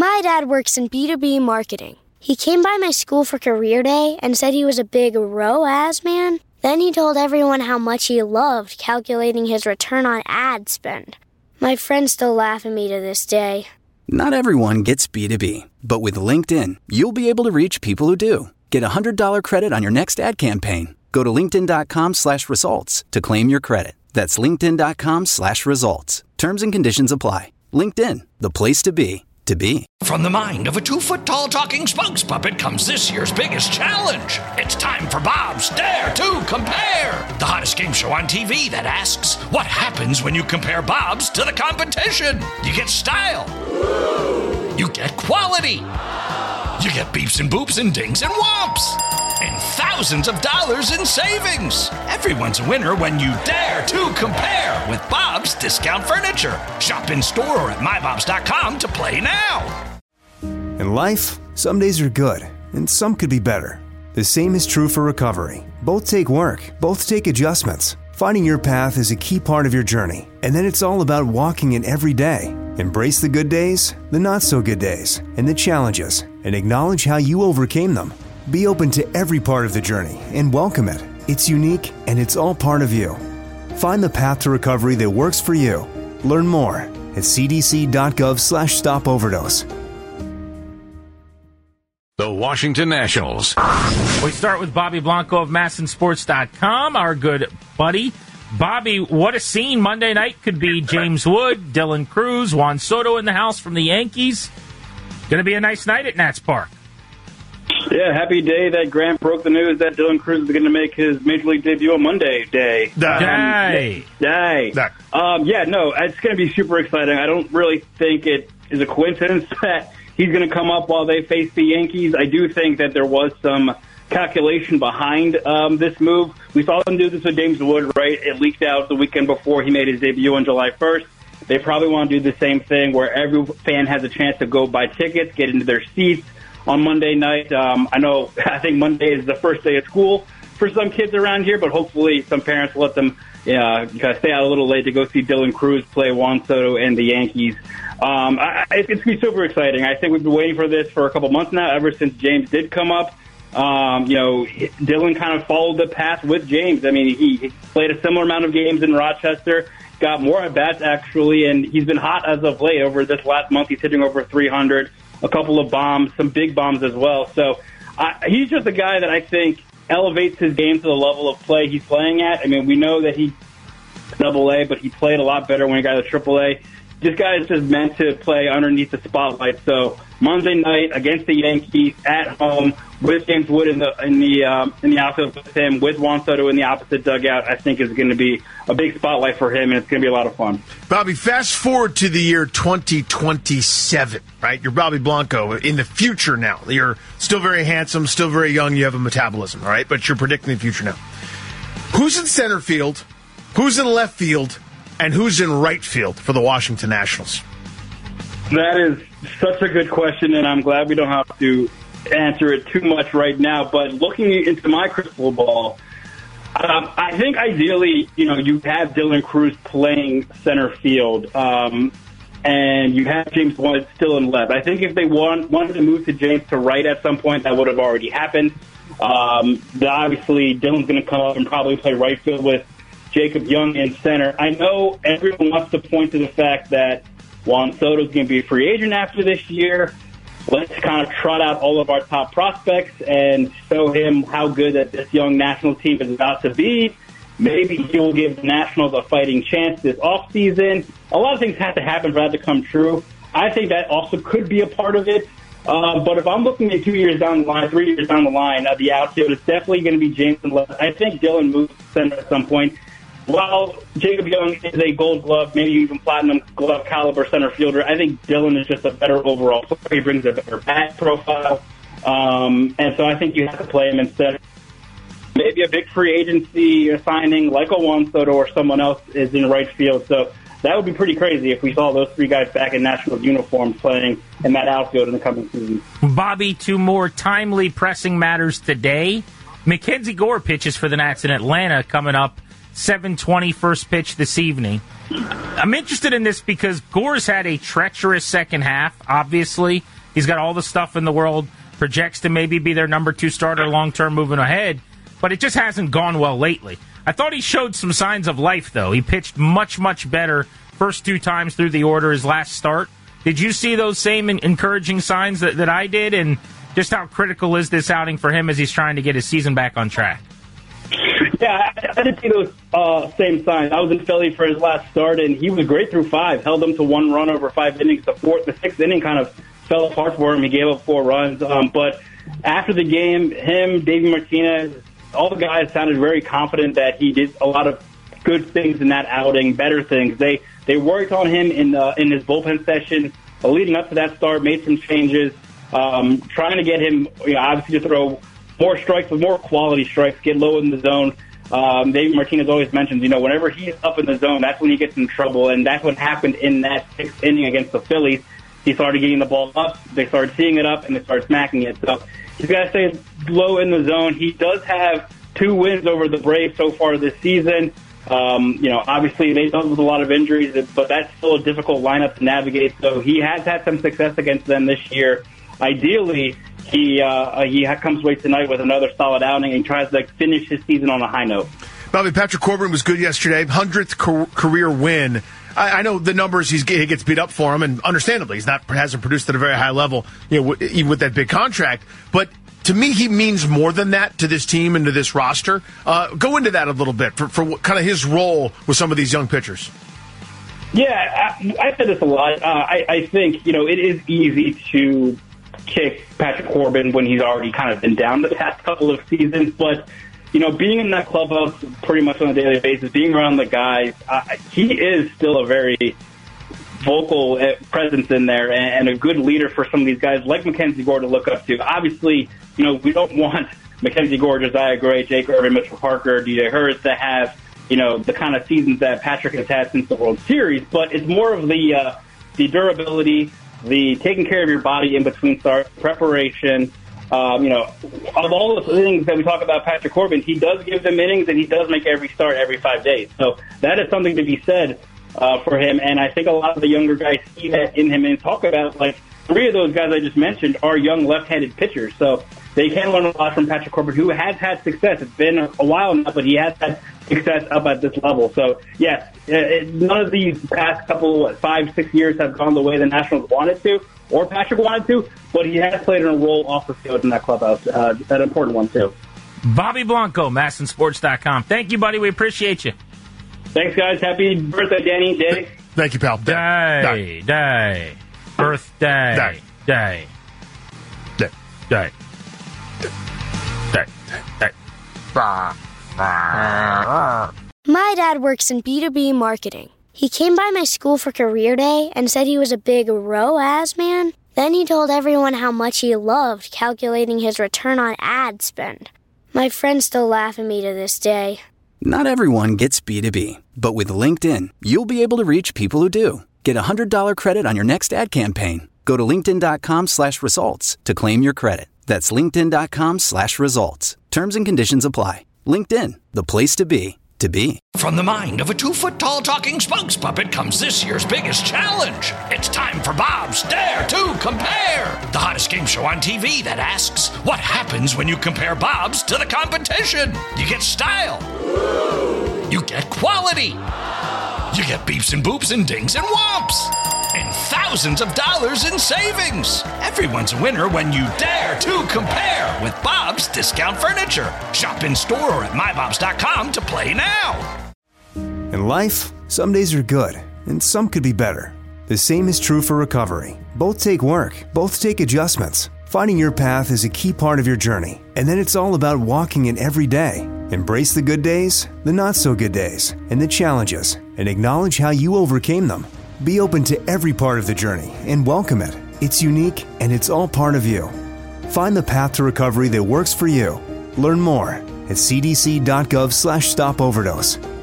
My dad works in B2B marketing. He came by my school for career day and said he was a big ROAS man. Then he told everyone how much he loved calculating his return on ad spend. My friends still laugh at me to this day. Not everyone gets B2B, but with LinkedIn, you'll be able to reach people who do. Get a $100 credit on your next ad campaign. Go to linkedin.com/results to claim your credit. That's linkedin.com/results. Terms and conditions apply. LinkedIn, the place to be. From the mind of a 2-foot-tall talking spokes puppet comes this year's biggest challenge. It's time for Bob's Dare to Compare, the hottest game show on TV that asks, what happens when you compare Bob's to the competition? You get style. You get quality. You get beeps and boops and dings and whomps. And thousands of dollars in savings. Everyone's a winner when you dare to compare with Bob's Discount Furniture. Shop in store or at mybobs.com to play now. In life, some days are good, and some could be better. The same is true for recovery. Both take work, both take adjustments. Finding your path is a key part of your journey, and then it's all about walking it every day. Embrace the good days, the not-so-good days, and the challenges, and acknowledge how you overcame them. Be open to every part of the journey and welcome it. It's unique and it's all part of you. Find the path to recovery that works for you. Learn more at cdc.gov/stop overdose. The Washington Nationals. We start with Bobby Blanco of MASNsports.com, our good buddy. Bobby, what a scene. Monday night could be James Wood, Dylan Cruz, Juan Soto in the house from the Yankees. Going to be a nice night at Nats Park. Yeah, happy day that Grant broke the news that Dylan Cruz is going to make his Major League debut on Monday. Day. Day. Yeah, no, it's going to be super exciting. I don't really think it is a coincidence that he's going to come up while they face the Yankees. I do think that there was some calculation behind this move. We saw them do this with James Wood, right? It leaked out the weekend before he made his debut on July 1st. They probably want to do the same thing where every fan has a chance to go buy tickets, get into their seats on Monday night. I think Monday is the first day of school for some kids around here, but hopefully some parents will let them stay out a little late to go see Dylan Cruz play Juan Soto and the Yankees. It's going to be super exciting. I think we've been waiting for this for a couple months now, ever since James did come up. Dylan kind of followed the path with James. I mean, he played a similar amount of games in Rochester, got more at-bats, actually, and he's been hot as of late. Over this last month, he's hitting over 300, a couple of bombs, some big bombs as well. So he's just a guy that I think elevates his game to the level of play he's playing at. I mean, we know that he's Double-A, but he played a lot better when he got to Triple-A. This guy is just meant to play underneath the spotlight. So Monday night against the Yankees at home with James Wood in the outfield with him, with Juan Soto in the opposite dugout, I think is going to be a big spotlight for him, and it's going to be a lot of fun. Bobby, fast forward to the year 2027, right? You're Bobby Blanco in the future now. You're still very handsome, still very young. You have a metabolism, all right? But you're predicting the future now. Who's in center field? Who's in left field? And who's in right field for the Washington Nationals? That is such a good question, and I'm glad we don't have to answer it too much right now. But looking into my crystal ball, I think ideally, you have Dylan Cruz playing center field, and you have James Wood still in left. I think if they wanted to move to James to right at some point, that would have already happened. Obviously, Dylan's going to come up and probably play right field with Jacob Young in center. I know everyone wants to point to the fact that Juan Soto's going to be a free agent after this year. Let's kind of trot out all of our top prospects and show him how good that this young national team is about to be. Maybe he will give the Nationals a fighting chance this offseason. A lot of things have to happen for that to come true. I think that also could be a part of it. But if I'm looking at 2 years down the line, 3 years down the line, the outfield is definitely going to be James and left. I think Dylan moves to center at some point. While Jacob Young is a gold glove, maybe even platinum glove caliber center fielder, I think Dylan is just a better overall player. He brings a better bat profile. And so I think you have to play him instead. Maybe a big free agency signing like a Juan Soto or someone else is in right field. So that would be pretty crazy if we saw those three guys back in Nationals uniforms playing in that outfield in the coming season. Bobby, two more timely pressing matters today. Mackenzie Gore pitches for the Nats in Atlanta coming up. 7:20 first pitch this evening. I'm interested in this because Gore's had a treacherous second half, obviously. He's got all the stuff in the world, projects to maybe be their number 2 starter long-term moving ahead, but it just hasn't gone well lately. I thought he showed some signs of life, though. He pitched much, much better first 2 times through the order his last start. Did you see those same encouraging signs that I did? And just how critical is this outing for him as he's trying to get his season back on track? Yeah, I did see those same signs. I was in Philly for his last start, and he was great through 5. Held them to 1 run over 5 innings. The 6th inning kind of fell apart for him. He gave up 4 runs. But after the game, him, Davey Martinez, all the guys sounded very confident that he did a lot of good things in that outing, better things. They worked on him in his bullpen session leading up to that start, made some changes, trying to get him, obviously, to throw more strikes, but more quality strikes, get low in the zone. David Martinez always mentions, whenever he's up in the zone, that's when he gets in trouble, and that's what happened in that 6th inning against the Phillies. He started getting the ball up, they started seeing it up, and they started smacking it. So he's got to stay low in the zone. He does have 2 wins over the Braves so far this season. Obviously they dealt with a lot of injuries, but that's still a difficult lineup to navigate. So he has had some success against them this year. Ideally, he comes away tonight with another solid outing and tries to finish his season on a high note. Bobby, Patrick Corbin was good yesterday, 100th career win. I know the numbers he gets beat up for him, and understandably, hasn't produced at a very high level, even with that big contract. But to me, he means more than that to this team and to this roster. Go into that a little bit for what kind of his role with some of these young pitchers. Yeah, I said this a lot. I think it is easy to kick Patrick Corbin when he's already kind of been down the past couple of seasons, but being in that clubhouse pretty much on a daily basis, being around the guys, he is still a very vocal presence in there and a good leader for some of these guys like Mackenzie Gore to look up to. Obviously, we don't want Mackenzie Gore, Josiah Gray, Jake Irvin, Mitchell Parker, DJ Hurst to have, the kind of seasons that Patrick has had since the World Series, but it's more of the durability, the taking care of your body in between starts, preparation. Of all the things that we talk about Patrick Corbin, he does give them innings and he does make every start every 5 days. So that is something to be said for him. And I think a lot of the younger guys see that in him and talk about, 3 of those guys I just mentioned are young left-handed pitchers. So they can learn a lot from Patrick Corbin, who has had success. It's been a while now, but he has had success up at this level. So, yes, none of these past couple, 5-6 years have gone the way the Nationals wanted to, or Patrick wanted to, but he has played a role off the field in that clubhouse, an important one, too. Bobby Blanco, MASNsports.com. Thank you, buddy. We appreciate you. Thanks, guys. Happy birthday, Danny. Day. Thank you, pal. Day. Birthday. Day. My dad works in B2B marketing. He came by my school for career day and said he was a big ROAS man. Then he told everyone how much he loved calculating his return on ad spend. My friends still laugh at me to this day. Not everyone gets B2B, but with LinkedIn, you'll be able to reach people who do. Get a $100 credit on your next ad campaign. Go to linkedin.com/results to claim your credit. That's linkedin.com/results. Terms and conditions apply. LinkedIn, the place to be, to be. From the mind of a 2-foot-tall talking spokes puppet comes this year's biggest challenge. It's time for Bob's Dare to Compare, the hottest game show on TV that asks, what happens when you compare Bob's to the competition? You get style. You get quality. You get beeps and boops and dings and whomps. And thousands of dollars in savings. Everyone's a winner when you dare to compare with Bob's Discount Furniture. Shop in store or at mybobs.com to play now. In life, some days are good, and some could be better. The same is true for recovery. Both take work, both take adjustments. Finding your path is a key part of your journey, and then it's all about walking it every day. Embrace the good days, the not so good days, and the challenges, and acknowledge how you overcame them. Be open to every part of the journey and welcome it. It's unique and it's all part of you. Find the path to recovery that works for you. Learn more at cdc.gov/stopoverdose.